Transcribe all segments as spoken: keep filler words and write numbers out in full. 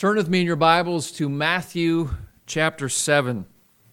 Turn with me in your Bibles to Matthew chapter seven.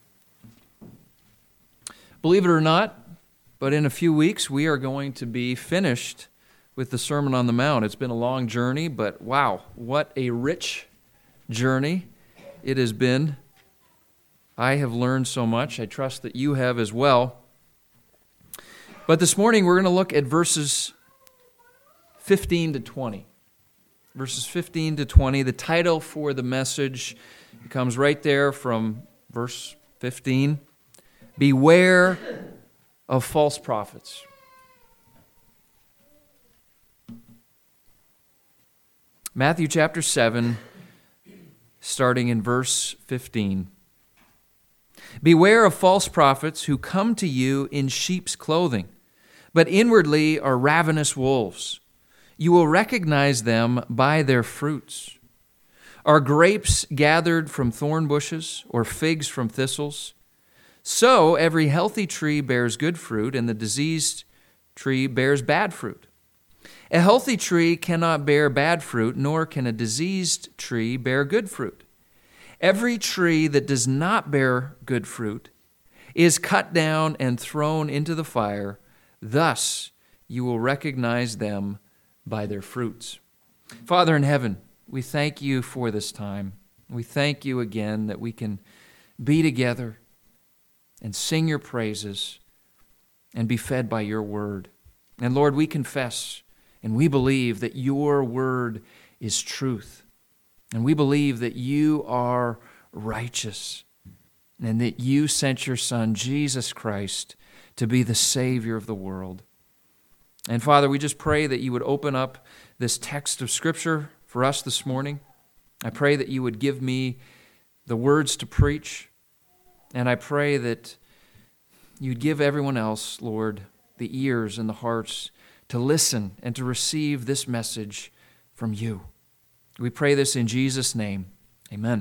Believe it or not, but in a few weeks we are going to be finished with the Sermon on the Mount. It's been a long journey, but wow, what a rich journey it has been. I have learned so much. I trust that you have as well. But this morning we're going to look at verses fifteen to twenty. Verses fifteen to twenty. The title for the message comes right there from verse fifteen. Beware of false prophets. Matthew chapter seven, starting in verse fifteen. Beware of false prophets who come to you in sheep's clothing, but inwardly are ravenous wolves. You will recognize them by their fruits. Are grapes gathered from thorn bushes, or figs from thistles? So every healthy tree bears good fruit, and the diseased tree bears bad fruit. A healthy tree cannot bear bad fruit, nor can a diseased tree bear good fruit. Every tree that does not bear good fruit is cut down and thrown into the fire. Thus you will recognize them by their fruits. Father in heaven, we thank you for this time. We thank you again that we can be together and sing your praises and be fed by your word. And Lord, we confess and we believe that your word is truth. And we believe that you are righteous and that you sent your Son, Jesus Christ, to be the Savior of the world. And Father, we just pray that you would open up this text of Scripture for us this morning. I pray that you would give me the words to preach. And I pray that you'd give everyone else, Lord, the ears and the hearts to listen and to receive this message from you. We pray this in Jesus' name. Amen.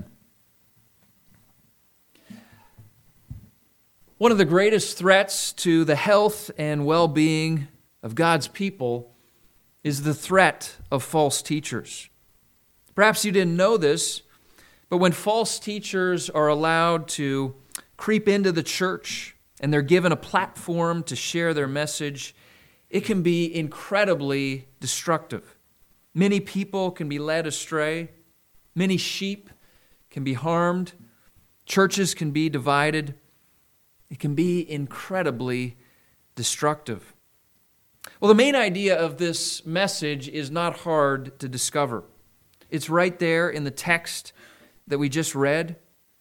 One of the greatest threats to the health and well-being of God's people is the threat of false teachers. Perhaps you didn't know this, but when false teachers are allowed to creep into the church and they're given a platform to share their message, it can be incredibly destructive. Many people can be led astray. Many sheep can be harmed. Churches can be divided. It can be incredibly destructive. Well, the main idea of this message is not hard to discover. It's right there in the text that we just read.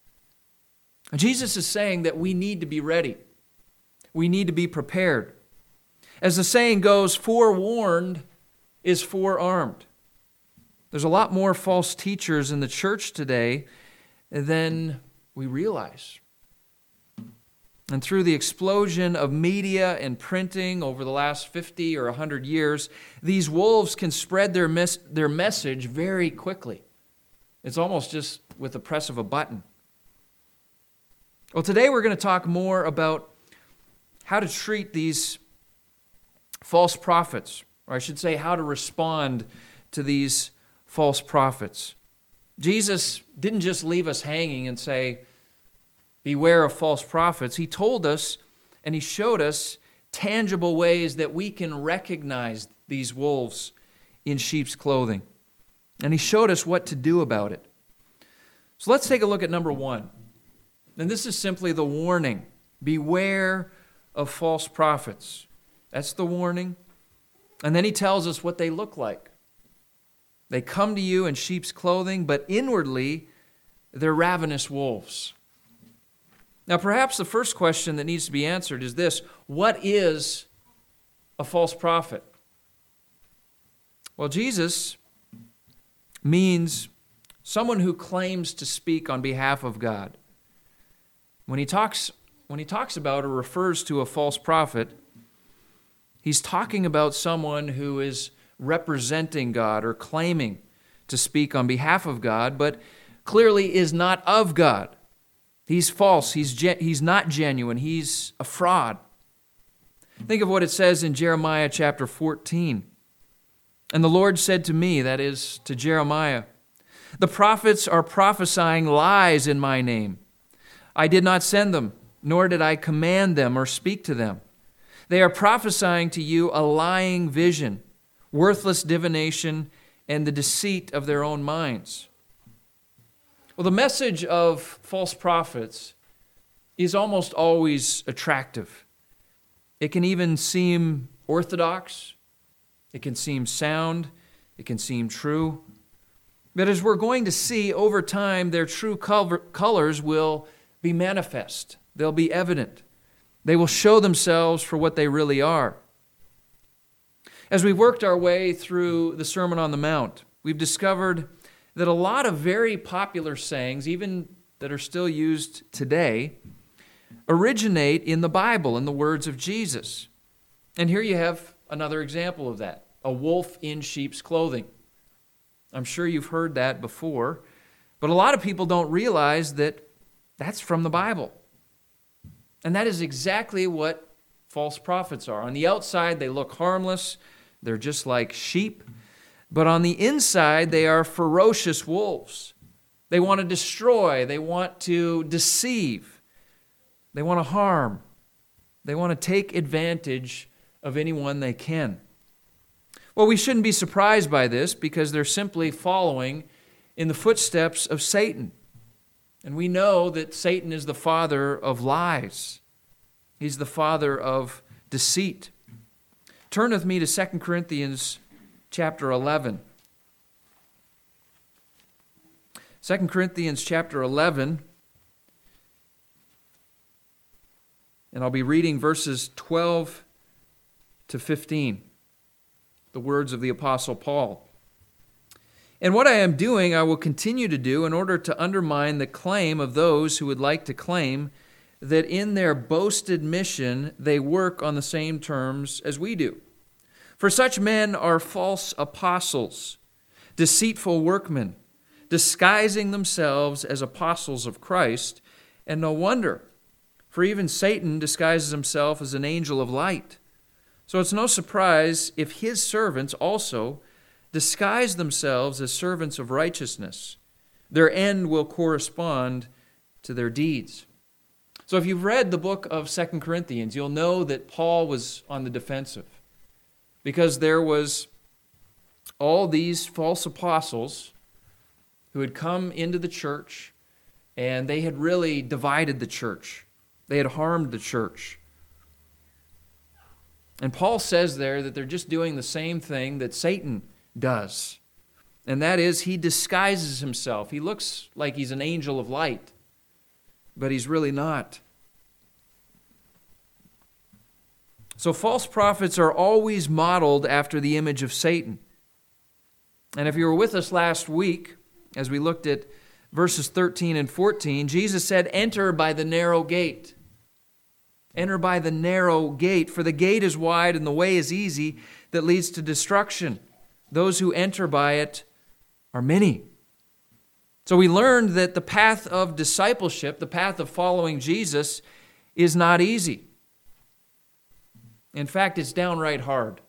Jesus is saying that we need to be ready. We need to be prepared. As the saying goes, forewarned is forearmed. There's a lot more false teachers in the church today than we realize. And through the explosion of media and printing over the last fifty or one hundred years, these wolves can spread their mes- their message very quickly. It's almost just with the press of a button. Well, today we're going to talk more about how to treat these false prophets, or I should say how to respond to these false prophets. Jesus didn't just leave us hanging and say, beware of false prophets. He told us and he showed us tangible ways that we can recognize these wolves in sheep's clothing. And he showed us what to do about it. So let's take a look at number one. And this is simply the warning. Beware of false prophets. That's the warning. And then he tells us what they look like. They come to you in sheep's clothing, but inwardly they're ravenous wolves. Now, perhaps the first question that needs to be answered is this: what is a false prophet? Well, Jesus means someone who claims to speak on behalf of God. When he talks, when he talks about or refers to a false prophet, he's talking about someone who is representing God or claiming to speak on behalf of God, but clearly is not of God. He's false. He's ge- he's not genuine. He's a fraud. Think of what it says in Jeremiah chapter fourteen. And the Lord said to me, that is, to Jeremiah, The prophets are prophesying lies in my name. I did not send them, nor did I command them or speak to them. They are prophesying to you a lying vision, worthless divination, and the deceit of their own minds. Well, the message of false prophets is almost always attractive. It can even seem orthodox. It can seem sound. It can seem true. But as we're going to see over time, their true colors will be manifest. They'll be evident. They will show themselves for what they really are. As we worked our way through the Sermon on the Mount, we've discovered that a lot of very popular sayings, even that are still used today, originate in the Bible, in the words of Jesus. And here you have another example of that, a wolf in sheep's clothing. I'm sure you've heard that before, but a lot of people don't realize that that's from the Bible. And that is exactly what false prophets are. On the outside, they look harmless. They're just like sheep. But on the inside, they are ferocious wolves. They want to destroy. They want to deceive. They want to harm. They want to take advantage of anyone they can. Well, we shouldn't be surprised by this because they're simply following in the footsteps of Satan. And we know that Satan is the father of lies. He's the father of deceit. Turn with me to Second Corinthians chapter eleven. Second Corinthians chapter eleven. And I'll be reading verses twelve to fifteen. The words of the Apostle Paul. And what I am doing, I will continue to do in order to undermine the claim of those who would like to claim that in their boasted mission they work on the same terms as we do. For such men are false apostles, deceitful workmen, disguising themselves as apostles of Christ, and no wonder, for even Satan disguises himself as an angel of light. So it's no surprise if his servants also disguise themselves as servants of righteousness. Their end will correspond to their deeds. So if you've read the book of Second Corinthians, you'll know that Paul was on the defensive because there was all these false apostles who had come into the church and they had really divided the church. They had harmed the church. And Paul says there that they're just doing the same thing that Satan does. And that is, he disguises himself. He looks like he's an angel of light, but he's really not. So false prophets are always modeled after the image of Satan. And if you were with us last week, as we looked at verses thirteen and fourteen, Jesus said, "Enter by the narrow gate. Enter by the narrow gate, for the gate is wide and the way is easy that leads to destruction. Those who enter by it are many." So we learned that the path of discipleship, the path of following Jesus, is not easy. In fact, it's downright hard.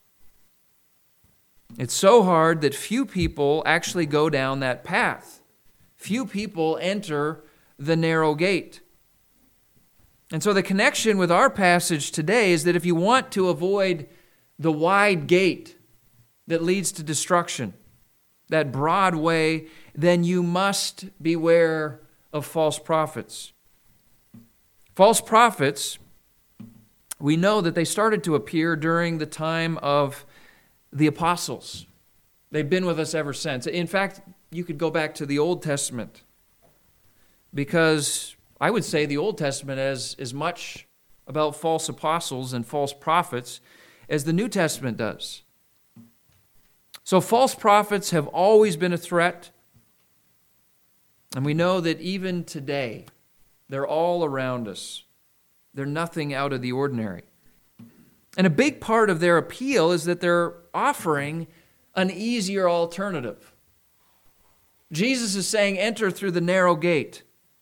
It's so hard that few people actually go down that path. Few people enter the narrow gate. And so the connection with our passage today is that if you want to avoid the wide gate that leads to destruction, that broad way, then you must beware of false prophets. False prophets, we know that they started to appear during the time of the apostles. They've been with us ever since. In fact, you could go back to the Old Testament because I would say the Old Testament has as much about false apostles and false prophets as the New Testament does. So false prophets have always been a threat, and we know that even today, they're all around us. They're nothing out of the ordinary. And a big part of their appeal is that they're offering an easier alternative. Jesus is saying, enter through the narrow gate.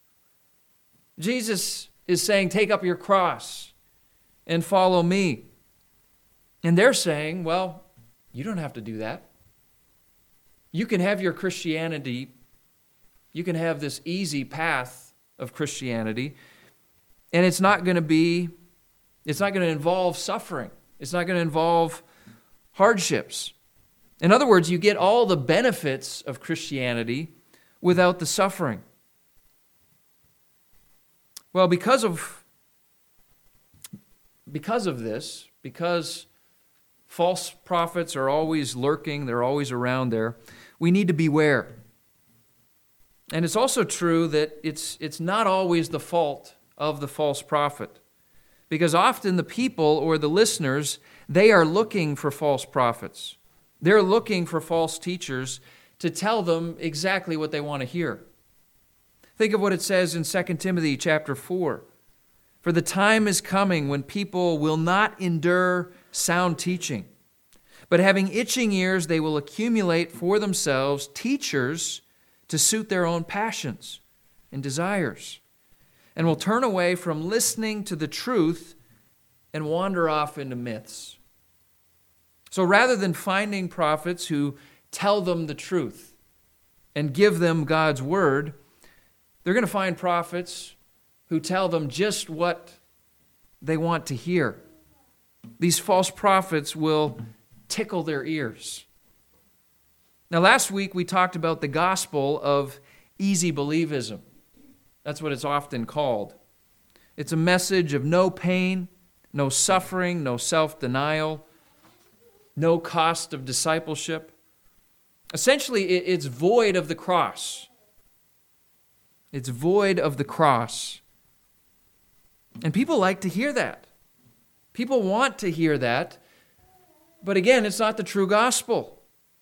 Jesus is saying, take up your cross and follow me. And they're saying, well, you don't have to do that. You can have your Christianity, you can have this easy path of Christianity, and it's not going to be, it's not going to involve suffering. It's not going to involve hardships. In other words, you get all the benefits of Christianity without the suffering. Well, because of, because of this, because false prophets are always lurking, they're always around there, we need to beware. And it's also true that it's, it's not always the fault of the false prophet, because often the people or the listeners, they are looking for false prophets. They're looking for false teachers to tell them exactly what they want to hear. Think of what it says in Second Timothy chapter four. For the time is coming when people will not endure sound teaching, but having itching ears, they will accumulate for themselves teachers to suit their own passions and desires, and will turn away from listening to the truth and wander off into myths. So rather than finding prophets who tell them the truth and give them God's word, they're going to find prophets who tell them just what they want to hear. These false prophets will tickle their ears. Now, last week we talked about the gospel of easy believism. That's what it's often called. It's a message of no pain, no suffering, no self-denial, no cost of discipleship. Essentially, it's void of the cross. It's void of the cross. And people like to hear that. People want to hear that. But again, it's not the true gospel.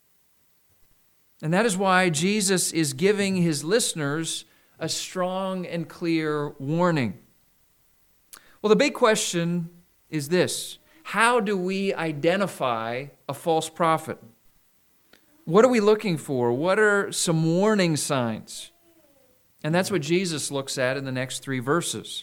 And that is why Jesus is giving his listeners a strong and clear warning. Well, the big question is this: how do we identify a false prophet? What are we looking for? What are some warning signs? And that's what Jesus looks at in the next three verses.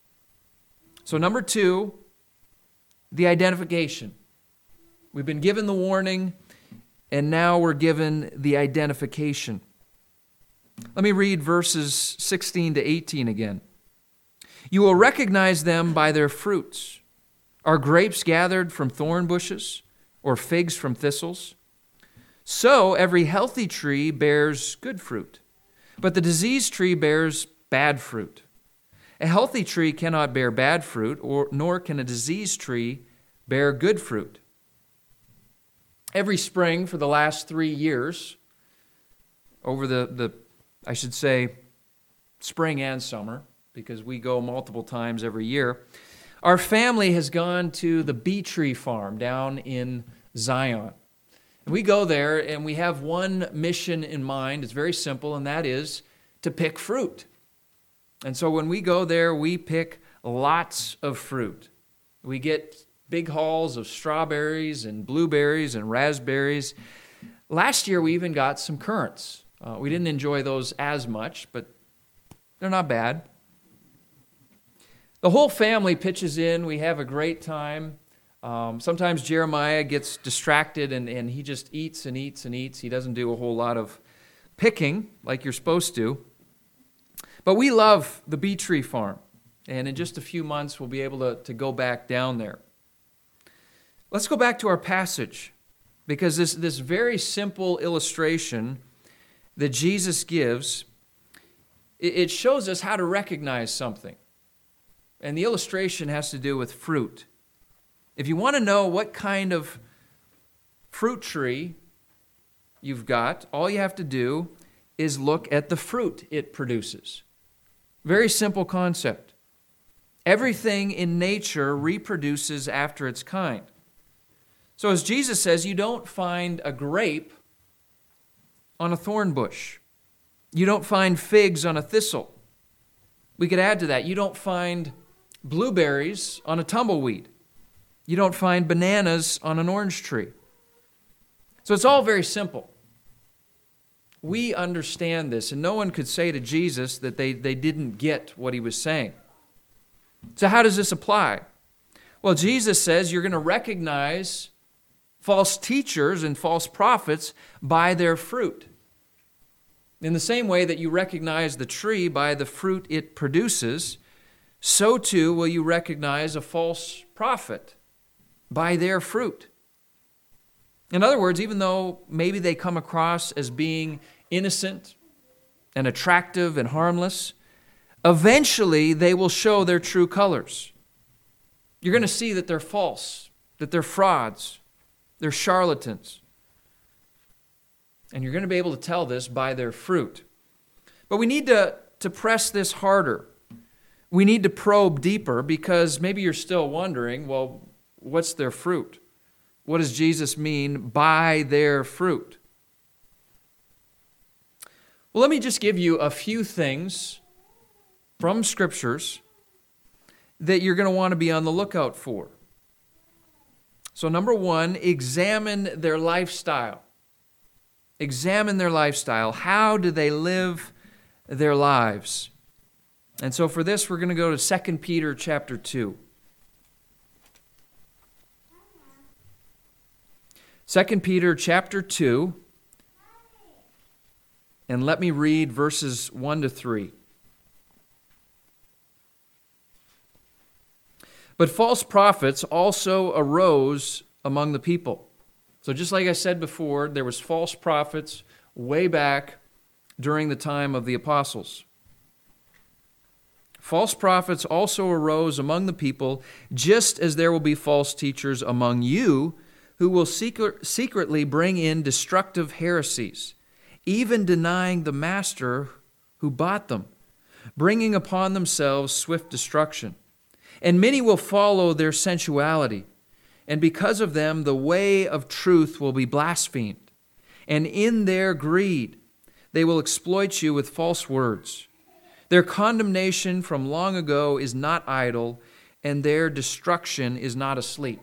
So number two, the identification. We've been given the warning, and now we're given the identification. Let me read verses sixteen to eighteen again. You will recognize them by their fruits. Are grapes gathered from thorn bushes, or figs from thistles? So every healthy tree bears good fruit, but the diseased tree bears bad fruit. A healthy tree cannot bear bad fruit, or nor can a diseased tree bear good fruit. Every spring for the last three years, over the, the I should say, spring and summer, because we go multiple times every year, our family has gone to the Bee Tree Farm down in Zion. And we go there and we have one mission in mind. It's very simple, and that is to pick fruit. And so when we go there, we pick lots of fruit. We get big hauls of strawberries and blueberries and raspberries. Last year, we even got some currants. Uh, we didn't enjoy those as much, but they're not bad. The whole family pitches in. We have a great time. Um, sometimes Jeremiah gets distracted and, and he just eats and eats and eats. He doesn't do a whole lot of picking like you're supposed to. But we love the Bee Tree Farm. And in just a few months, we'll be able to, to go back down there. Let's go back to our passage, because this, this very simple illustration that Jesus gives, it, it shows us how to recognize something. And the illustration has to do with fruit. If you want to know what kind of fruit tree you've got, all you have to do is look at the fruit it produces. Very simple concept. Everything in nature reproduces after its kind. So as Jesus says, you don't find a grape on a thorn bush. You don't find figs on a thistle. We could add to that. You don't find blueberries on a tumbleweed. You don't find bananas on an orange tree. So it's all very simple. We understand this, and no one could say to Jesus that they, they didn't get what he was saying. So how does this apply? Well, Jesus says you're going to recognize false teachers and false prophets by their fruit. In the same way that you recognize the tree by the fruit it produces, so too will you recognize a false prophet by their fruit. In other words, even though maybe they come across as being innocent and attractive and harmless, eventually they will show their true colors. You're going to see that they're false, that they're frauds, they're charlatans. And you're going to be able to tell this by their fruit. But we need to, to press this harder. We need to probe deeper, because maybe you're still wondering, well, what's their fruit? What does Jesus mean by their fruit? Well, let me just give you a few things from Scriptures that you're going to want to be on the lookout for. So number one, examine their lifestyle. Examine their lifestyle. How do they live their lives? And so for this, we're going to go to Second Peter chapter two. Second Peter chapter two, and let me read verses one to three. But false prophets also arose among the people. So just like I said before, there was false prophets way back during the time of the apostles. False prophets also arose among the people, just as there will be false teachers among you, who will secret, secretly bring in destructive heresies, even denying the master who bought them, bringing upon themselves swift destruction. And many will follow their sensuality, and because of them the way of truth will be blasphemed. And in their greed they will exploit you with false words. Their condemnation from long ago is not idle, and their destruction is not asleep.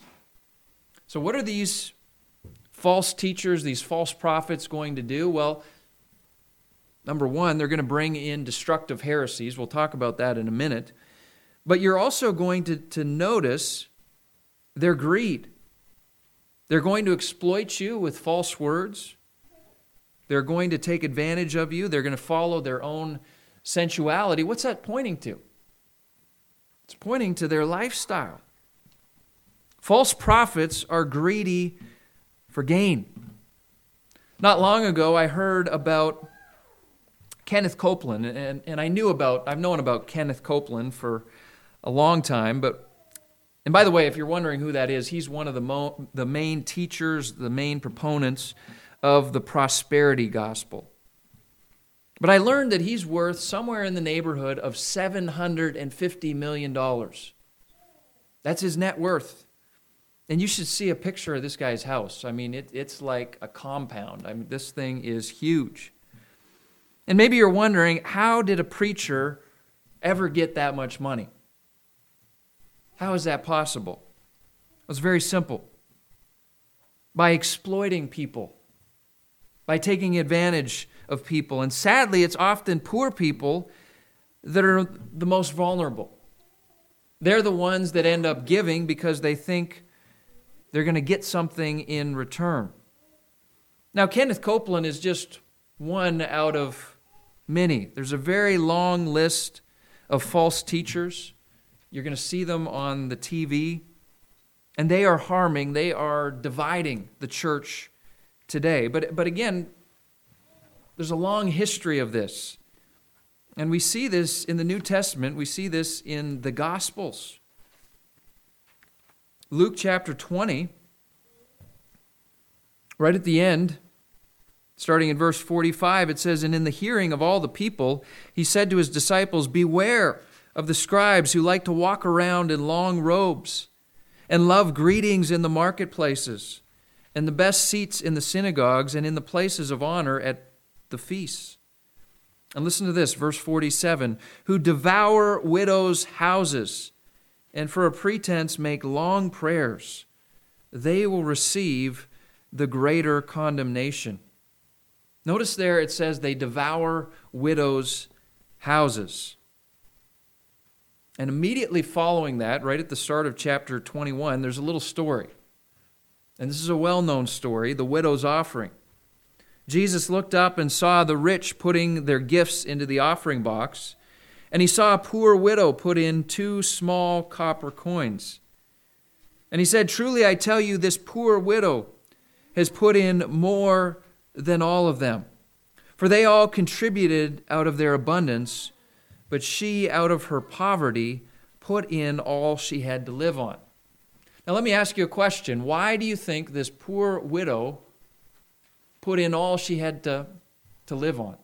So what are these false teachers, these false prophets going to do? Well, number one, they're going to bring in destructive heresies. We'll talk about that in a minute. But you're also going to, to notice their greed. They're going to exploit you with false words. They're going to take advantage of you. They're going to follow their own sensuality. What's that pointing to? It's pointing to their lifestyle. False prophets are greedy for gain. Not long ago, I heard about Kenneth Copeland, and, and I knew about, I've known about Kenneth Copeland for a long time, but, and by the way, if you're wondering who that is, he's one of the, mo, the main teachers, the main proponents of the prosperity gospel. But I learned that he's worth somewhere in the neighborhood of seven hundred fifty million dollars. That's his net worth. And you should see a picture of this guy's house. I mean, it, it's like a compound. I mean, this thing is huge. And maybe you're wondering, how did a preacher ever get that much money? How is that possible? It's very simple. By exploiting people, by taking advantage of people. And sadly, it's often poor people that are the most vulnerable. They're the ones that end up giving because they think they're going to get something in return. Now, Kenneth Copeland is just one out of many. There's a very long list of false teachers. You're going to see them on the T V. And they are harming, they are dividing the church today. But, but again, there's a long history of this. And we see this in the New Testament. We see this in the Gospels. Luke chapter twenty, right at the end, starting in verse forty-five, it says, "And in the hearing of all the people, he said to his disciples, 'Beware of the scribes who like to walk around in long robes and love greetings in the marketplaces and the best seats in the synagogues and in the places of honor at the feasts.'" And listen to this, verse forty-seven, "Who devour widows' houses and for a pretense make long prayers. They will receive the greater condemnation." Notice there it says they devour widows' houses. And immediately following that, right at the start of chapter twenty-one, there's a little story. And this is a well-known story, the widow's offering. Jesus looked up and saw the rich putting their gifts into the offering box, and he saw a poor widow put in two small copper coins. And he said, "Truly I tell you, this poor widow has put in more than all of them. For they all contributed out of their abundance, but she out of her poverty put in all she had to live on." Now let me ask you a question. Why do you think this poor widow put in all she had to, to live on?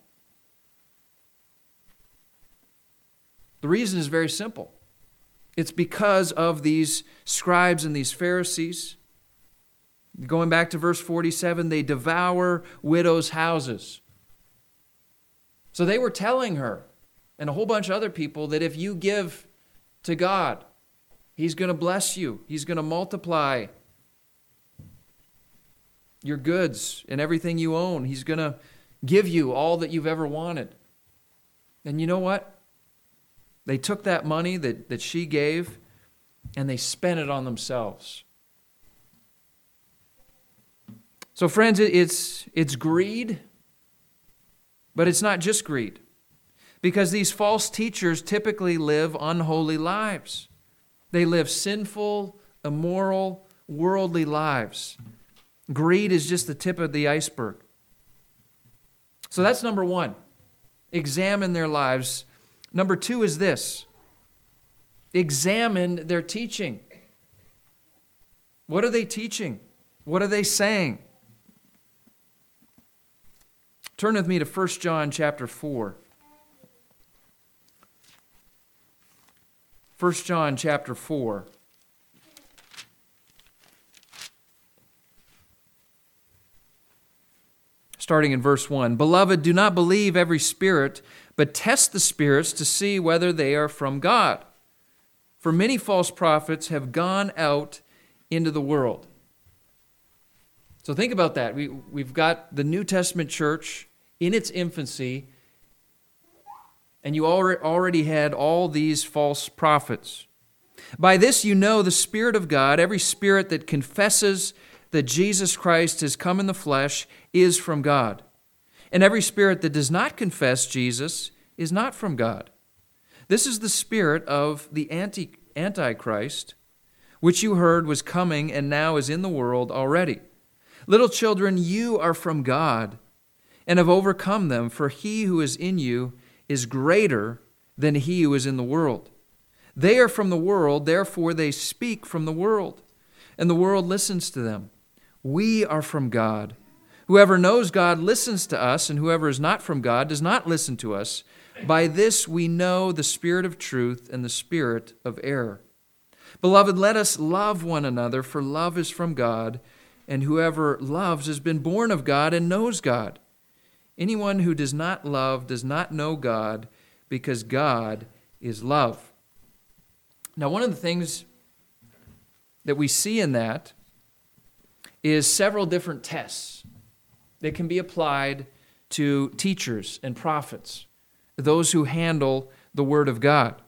The reason is very simple. It's because of these scribes and these Pharisees. Going back to verse forty-seven, they devour widows' houses. So they were telling her and a whole bunch of other people that if you give to God, He's going to bless you. He's going to multiply your goods and everything you own. He's going to give you all that you've ever wanted. And you know what? They took that money that, that she gave and they spent it on themselves. So friends, it's, it's greed, but it's not just greed. Because these false teachers typically live unholy lives. They live sinful, immoral, worldly lives. Greed is just the tip of the iceberg. So that's number one. Examine their lives. Number two is this. Examine their teaching. What are they teaching? What are they saying? Turn with me to First John chapter four. First John chapter four. Starting in verse one. "Beloved, do not believe every spirit, but test the spirits to see whether they are from God. For many false prophets have gone out into the world." So think about that. We, we've got the New Testament church in its infancy, and you already had all these false prophets. "By this you know the Spirit of God. Every spirit that confesses that Jesus Christ has come in the flesh is from God. And every spirit that does not confess Jesus is not from God. This is the spirit of the anti, Antichrist, which you heard was coming and now is in the world already. Little children, you are from God and have overcome them, for he who is in you is greater than he who is in the world. They are from the world, therefore they speak from the world, and the world listens to them. We are from God. Whoever knows God listens to us, and whoever is not from God does not listen to us. By this we know the spirit of truth and the spirit of error. Beloved, let us love one another, for love is from God, and whoever loves has been born of God and knows God. Anyone who does not love does not know God, because God is love." Now, one of the things that we see in that is several different tests that can be applied to teachers and prophets, those who handle the Word of God.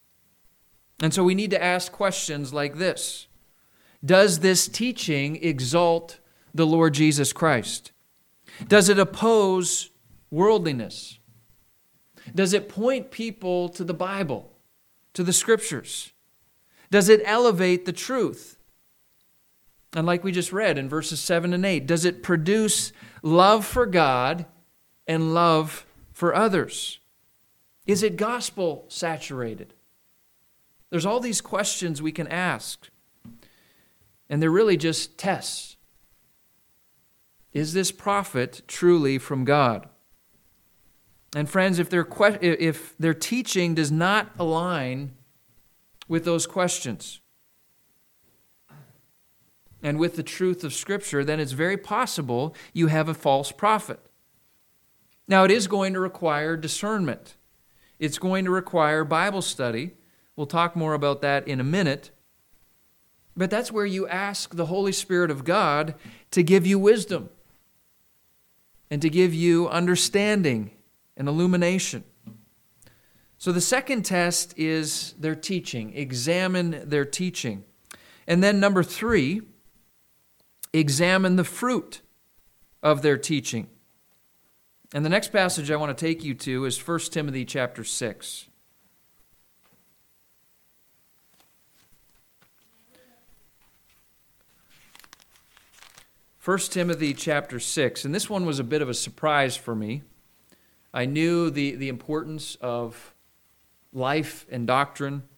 And so we need to ask questions like this. Does this teaching exalt the Lord Jesus Christ? Does it oppose worldliness? Does it point people to the Bible, to the Scriptures? Does it elevate the truth? And like we just read in verses seven and eight, does it produce love for God and love for others? Is it gospel saturated? There's all these questions we can ask, and they're really just tests. Is this prophet truly from God? And friends, if their que- if their teaching does not align with those questions and with the truth of Scripture, then it's very possible you have a false prophet. Now, it is going to require discernment. It's going to require Bible study. We'll talk more about that in a minute. But that's where you ask the Holy Spirit of God to give you wisdom and to give you understanding and illumination. So the second test is their teaching. Examine their teaching. And then number three, examine the fruit of their teaching. And the next passage I want to take you to is First Timothy chapter six. First Timothy chapter six, and this one was a bit of a surprise for me. I knew the, the importance of life and doctrine. In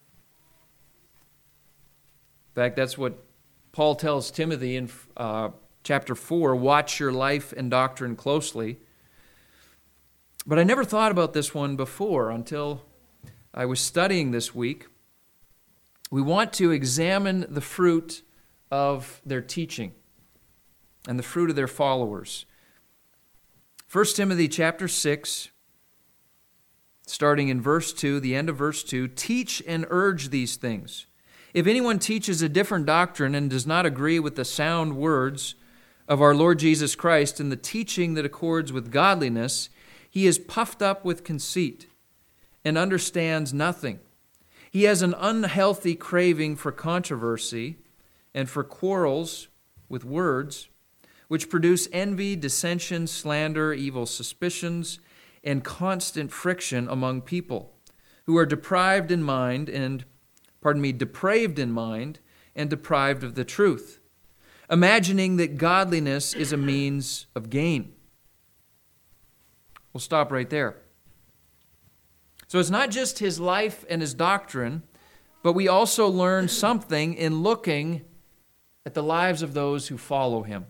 fact, that's what Paul tells Timothy in uh, chapter four, watch your life and doctrine closely. But I never thought about this one before until I was studying this week. We want to examine the fruit of their teaching and the fruit of their followers. First Timothy chapter six, starting in verse two, the end of verse two, teach and urge these things. If anyone teaches a different doctrine and does not agree with the sound words of our Lord Jesus Christ and the teaching that accords with godliness, he is puffed up with conceit and understands nothing. He has an unhealthy craving for controversy and for quarrels with words, which produce envy, dissension, slander, evil suspicions, and constant friction among people, who are deprived in mind and, pardon me, depraved in mind and deprived of the truth, imagining that godliness is a means of gain. We'll stop right there. So it's not just his life and his doctrine, but we also learn something in looking at the lives of those who follow him.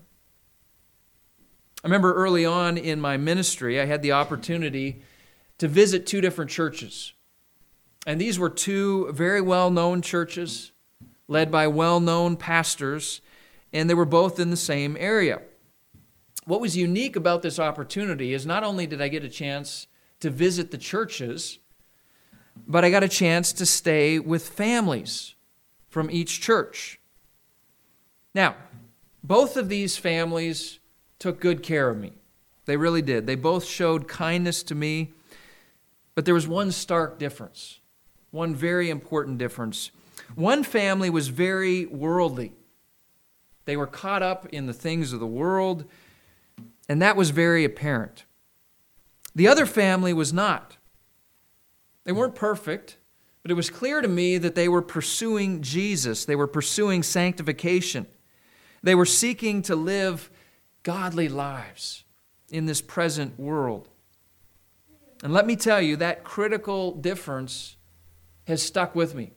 I remember early on in my ministry, I had the opportunity to visit two different churches. And these were two very well-known churches, led by well-known pastors, and they were both in the same area. What was unique about this opportunity is not only did I get a chance to visit the churches, but I got a chance to stay with families from each church. Now, both of these families took good care of me. They really did. They both showed kindness to me, but there was one stark difference, one very important difference. One family was very worldly. They were caught up in the things of the world, and that was very apparent. The other family was not. They weren't perfect, but it was clear to me that they were pursuing Jesus. They were pursuing sanctification. They were seeking to live godly lives in this present world. And let me tell you, that critical difference has stuck with me.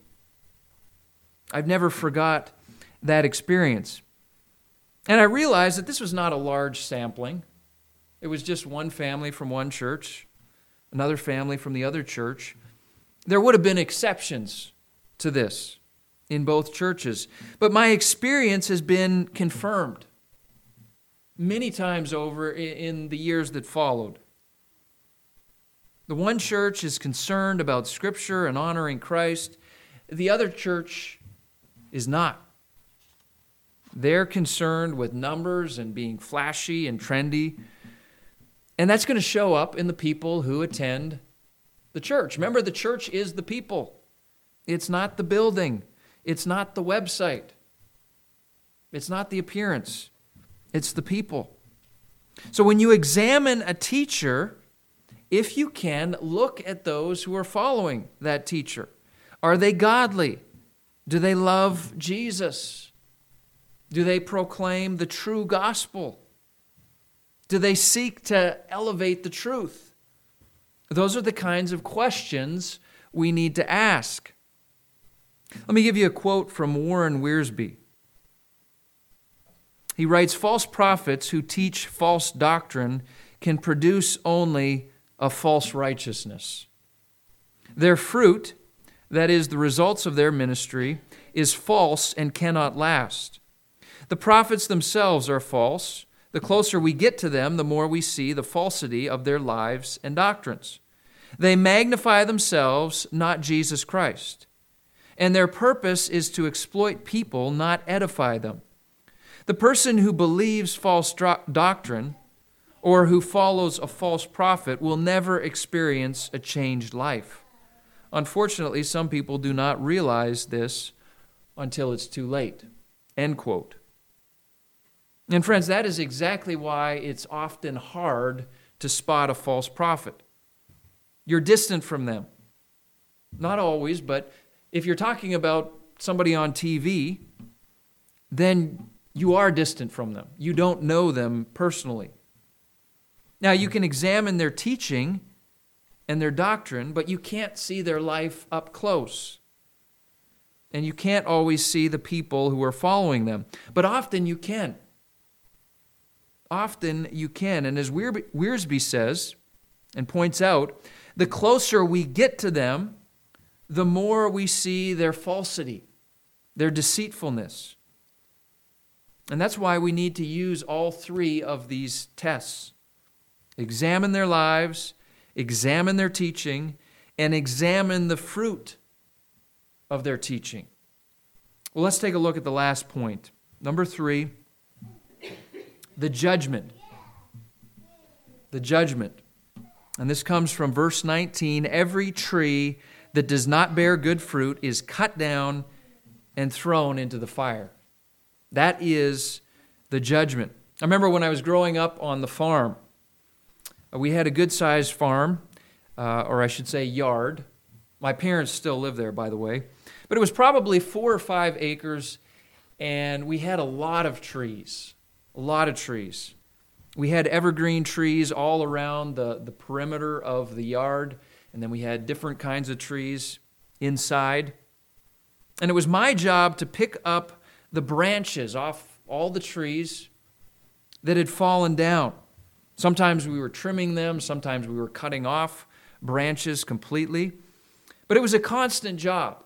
I've never forgot that experience. And I realized that this was not a large sampling. It was just one family from one church, another family from the other church. There would have been exceptions to this in both churches. But my experience has been confirmed many times over in the years that followed. The one church is concerned about Scripture and honoring Christ. The other church is not. They're concerned with numbers and being flashy and trendy. And that's going to show up in the people who attend the church. Remember, the church is the people. It's not the building. It's not the website. It's not the appearance. It's the people. So when you examine a teacher, if you can, look at those who are following that teacher. Are they godly? Do they love Jesus? Do they proclaim the true gospel? Do they seek to elevate the truth? Those are the kinds of questions we need to ask. Let me give you a quote from Warren Wiersbe. He writes, "False prophets who teach false doctrine can produce only a false righteousness. Their fruit, that is, the results of their ministry, is false and cannot last. The prophets themselves are false. The closer we get to them, the more we see the falsity of their lives and doctrines. They magnify themselves, not Jesus Christ. And their purpose is to exploit people, not edify them. The person who believes false do- doctrine or who follows a false prophet will never experience a changed life. Unfortunately, some people do not realize this until it's too late." End quote. And friends, that is exactly why it's often hard to spot a false prophet. You're distant from them. Not always, but if you're talking about somebody on T V, then you are distant from them. You don't know them personally. Now, you can examine their teaching and their doctrine, but you can't see their life up close. And you can't always see the people who are following them. But often you can. Often you can. And as Wiersbe says and points out, the closer we get to them, the more we see their falsity, their deceitfulness. And that's why we need to use all three of these tests. Examine their lives, examine their teaching, and examine the fruit of their teaching. Well, let's take a look at the last point. Number three, the judgment. The judgment. And this comes from verse nineteen. Every tree that does not bear good fruit is cut down and thrown into the fire. That is the judgment. I remember when I was growing up on the farm, we had a good-sized farm, uh, or I should say yard. My parents still live there, by the way. But it was probably four or five acres, and we had a lot of trees, a lot of trees. We had evergreen trees all around the, the perimeter of the yard, and then we had different kinds of trees inside. And it was my job to pick up the branches off all the trees that had fallen down. Sometimes we were trimming them, sometimes we were cutting off branches completely. But it was a constant job.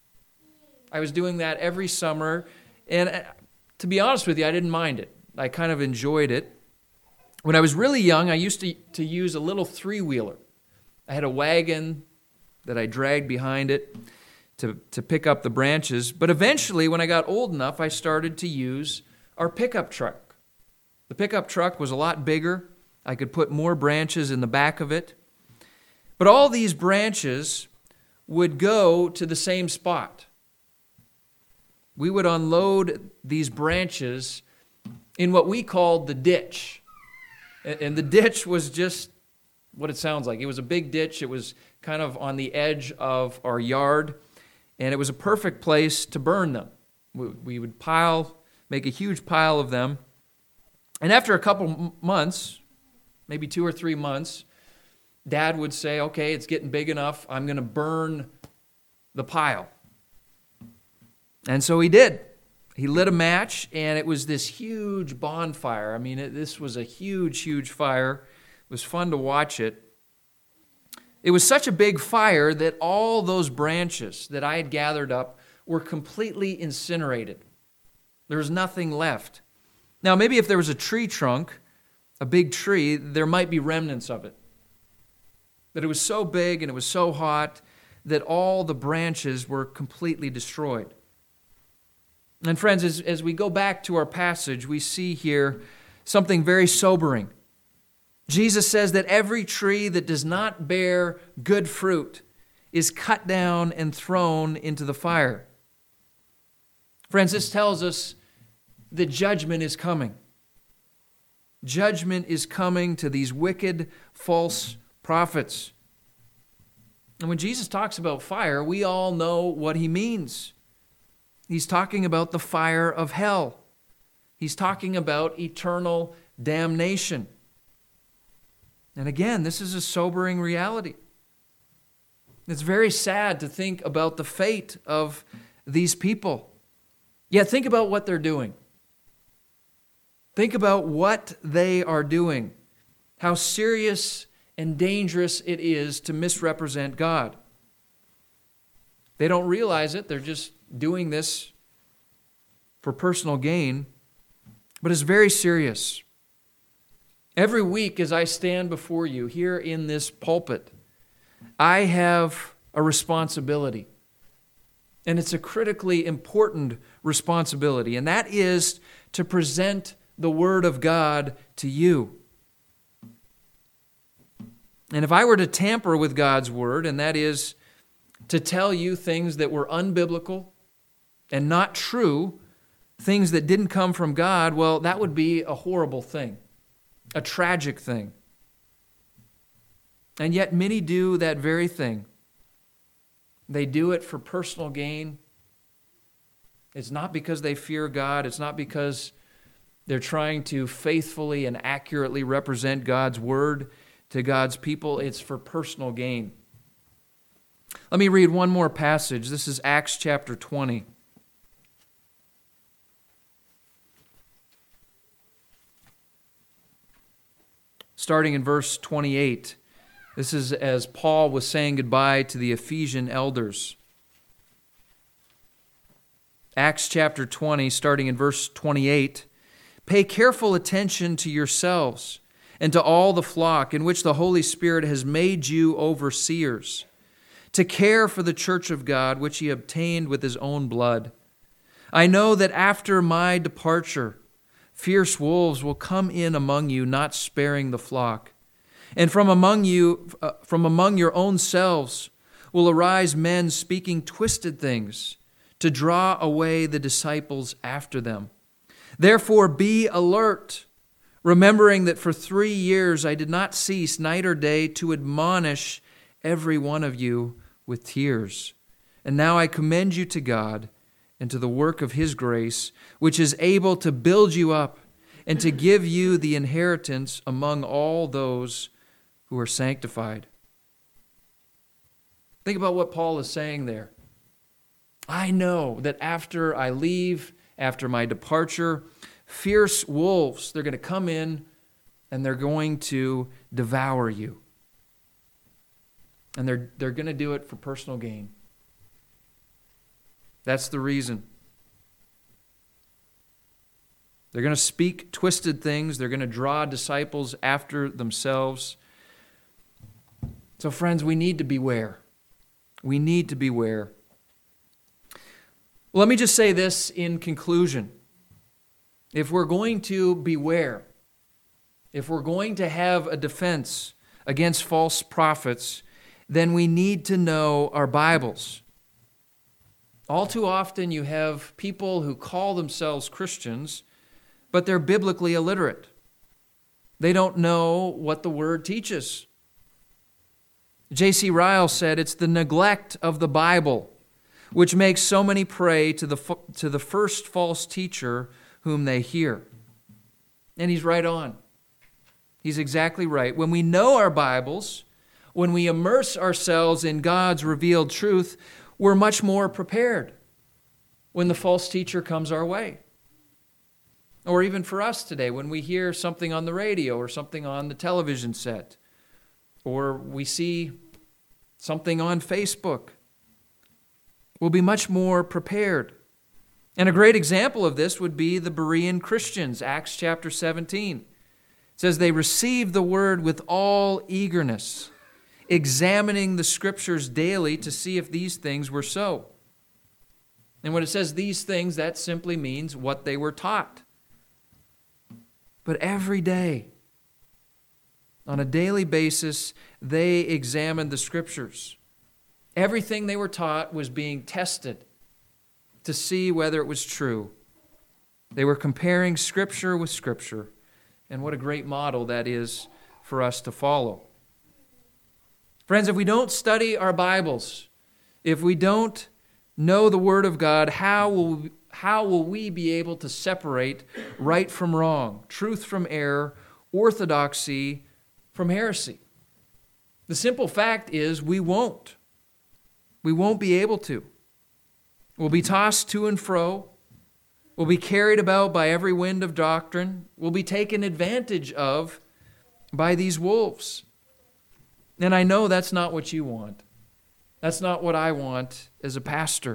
I was doing that every summer, and to be honest with you, I didn't mind it. I kind of enjoyed it. When I was really young, I used to, to use a little three-wheeler. I had a wagon that I dragged behind it to, to pick up the branches. But eventually, when I got old enough, I started to use our pickup truck. The pickup truck was a lot bigger. I could put more branches in the back of it. But all these branches would go to the same spot. We would unload these branches in what we called the ditch. And the ditch was just what it sounds like. It was a big ditch. It was kind of on the edge of our yard, and it was a perfect place to burn them. We would pile, make a huge pile of them. And after a couple months, maybe two or three months, Dad would say, okay, it's getting big enough. I'm going to burn the pile. And so he did. He lit a match, and it was this huge bonfire. I mean, it, this was a huge, huge fire. It was fun to watch it. It was such a big fire that all those branches that I had gathered up were completely incinerated. There was nothing left. Now, maybe if there was a tree trunk, a big tree, there might be remnants of it. But it was so big and it was so hot that all the branches were completely destroyed. And friends, as, as we go back to our passage, we see here something very sobering. Jesus says that every tree that does not bear good fruit is cut down and thrown into the fire. Friends, this tells us that judgment is coming. Judgment is coming to these wicked, false prophets. And when Jesus talks about fire, we all know what he means. He's talking about the fire of hell. He's talking about eternal damnation. And again, this is a sobering reality. It's very sad to think about the fate of these people. Yet think about what they're doing. Think about what they are doing. How serious and dangerous it is to misrepresent God. They don't realize it. They're just doing this for personal gain, but it's very serious. Every week as I stand before you here in this pulpit, I have a responsibility, and it's a critically important responsibility, and that is to present the Word of God to you. And if I were to tamper with God's Word, and that is to tell you things that were unbiblical and not true, things that didn't come from God, well, that would be a horrible thing, a tragic thing. And yet many do that very thing. They do it for personal gain. It's not because they fear God. It's not because they're trying to faithfully and accurately represent God's word to God's people. It's for personal gain. Let me read one more passage. This is Acts chapter twenty. Starting in verse twenty-eight. This is as Paul was saying goodbye to the Ephesian elders. Acts chapter twenty, starting in verse twenty-eight. Pay careful attention to yourselves and to all the flock in which the Holy Spirit has made you overseers, to care for the church of God, which he obtained with his own blood. I know that after my departure, fierce wolves will come in among you, not sparing the flock. And from among you, uh, from among your own selves, will arise men speaking twisted things to draw away the disciples after them. Therefore be alert, remembering that for three years I did not cease night or day to admonish every one of you with tears. And now I commend you to God and to the work of his grace, which is able to build you up and to give you the inheritance among all those who are sanctified. Think about what Paul is saying there. I know that after I leave, after my departure, fierce wolves, they're going to come in and they're going to devour you. And they're, they're going to do it for personal gain. That's the reason. They're going to speak twisted things. They're going to draw disciples after themselves. So friends, we need to beware. We need to beware. Let me just say this in conclusion. If we're going to beware, if we're going to have a defense against false prophets, then we need to know our Bibles. All too often you have people who call themselves Christians, but they're biblically illiterate. They don't know what the Word teaches. J C Ryle said, it's the neglect of the Bible which makes so many prey to the, to the first false teacher whom they hear. And he's right on. He's exactly right. When we know our Bibles, when we immerse ourselves in God's revealed truth, we're much more prepared when the false teacher comes our way. Or even for us today, when we hear something on the radio or something on the television set, or we see something on Facebook, we'll be much more prepared. And a great example of this would be the Berean Christians, Acts chapter seventeen. It says they received the word with all eagerness, examining the scriptures daily to see if these things were so. And when it says these things, that simply means what they were taught. But every day, on a daily basis, they examined the scriptures. Everything they were taught was being tested to see whether it was true. They were comparing Scripture with Scripture, and what a great model that is for us to follow. Friends, if we don't study our Bibles, if we don't know the Word of God, how will we, how will we be able to separate right from wrong, truth from error, orthodoxy from heresy? The simple fact is we won't. We won't be able to. We'll be tossed to and fro. We'll be carried about by every wind of doctrine. We'll be taken advantage of by these wolves. And I know that's not what you want. That's not what I want as a pastor.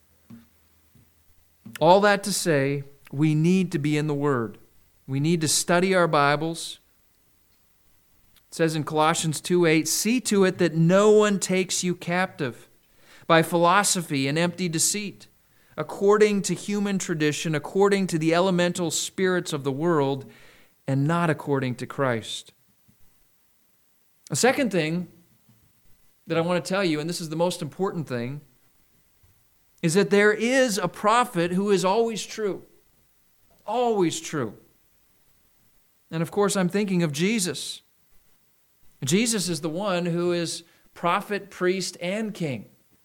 All that to say, we need to be in the Word. We need to study our Bibles. It says in Colossians two eight, see to it that no one takes you captive by philosophy and empty deceit, according to human tradition, according to the elemental spirits of the world, and not according to Christ. A second thing that I want to tell you, and this is the most important thing, is that there is a prophet who is always true. always true. And of course, I'm thinking of Jesus. Jesus is the one who is prophet, priest, and king.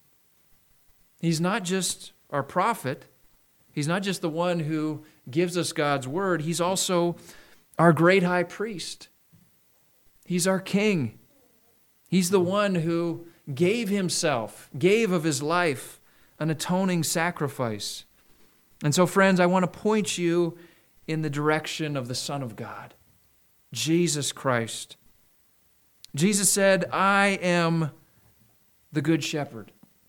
He's not just our prophet. He's not just the one who gives us God's word. He's also our great high priest. He's our king. He's the one who gave himself, gave of his life, an atoning sacrifice. And so, friends, I want to point you in the direction of the Son of God, Jesus Christ. Jesus said, I am the good shepherd.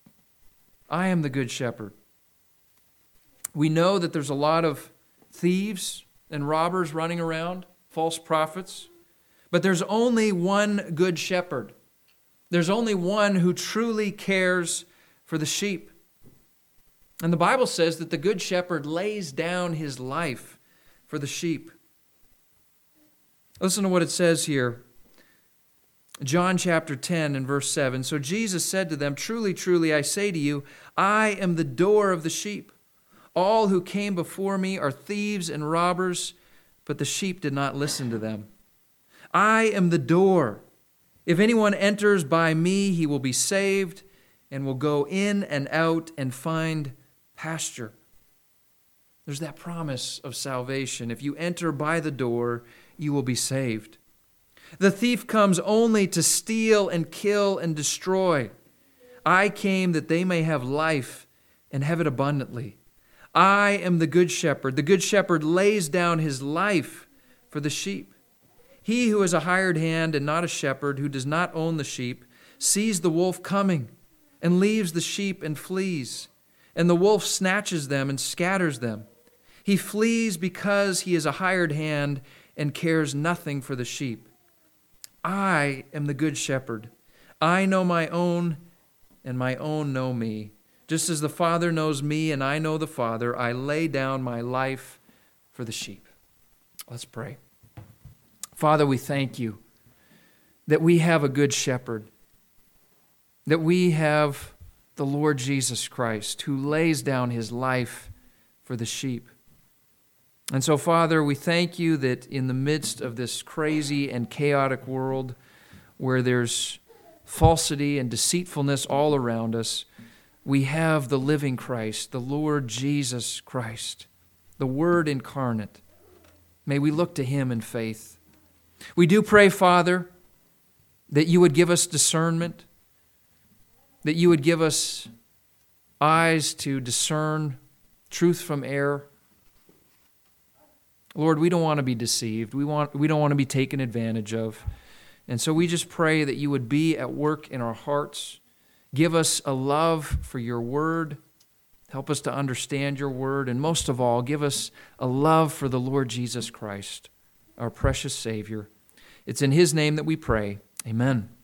I am the good shepherd. We know that there's a lot of thieves and robbers running around, false prophets, but there's only one good shepherd. There's only one who truly cares for the sheep. And the Bible says that the good shepherd lays down his life for the sheep. Listen to what it says here. John chapter ten and verse seven. So Jesus said to them, truly, truly, I say to you, I am the door of the sheep. All who came before me are thieves and robbers, but the sheep did not listen to them. I am the door. If anyone enters by me, he will be saved and will go in and out and find pasture. There's that promise of salvation. If you enter by the door, you will be saved. The thief comes only to steal and kill and destroy. I came that they may have life and have it abundantly. I am the good shepherd. The good shepherd lays down his life for the sheep. He who is a hired hand and not a shepherd, who does not own the sheep, sees the wolf coming and leaves the sheep and flees. And the wolf snatches them and scatters them. He flees because he is a hired hand and cares nothing for the sheep. I am the good shepherd. I know my own, and my own know me. Just as the Father knows me, and I know the Father, I lay down my life for the sheep. Let's pray. Father, we thank you that we have a good shepherd, that we have the Lord Jesus Christ, who lays down his life for the sheep. And so, Father, we thank you that in the midst of this crazy and chaotic world where there's falsity and deceitfulness all around us, we have the living Christ, the Lord Jesus Christ, the Word incarnate. May we look to him in faith. We do pray, Father, that you would give us discernment, that you would give us eyes to discern truth from error. Lord, we don't want to be deceived. We want we don't want to be taken advantage of. And so we just pray that you would be at work in our hearts. Give us a love for your word. Help us to understand your word. And most of all, give us a love for the Lord Jesus Christ, our precious Savior. It's in his name that we pray. Amen.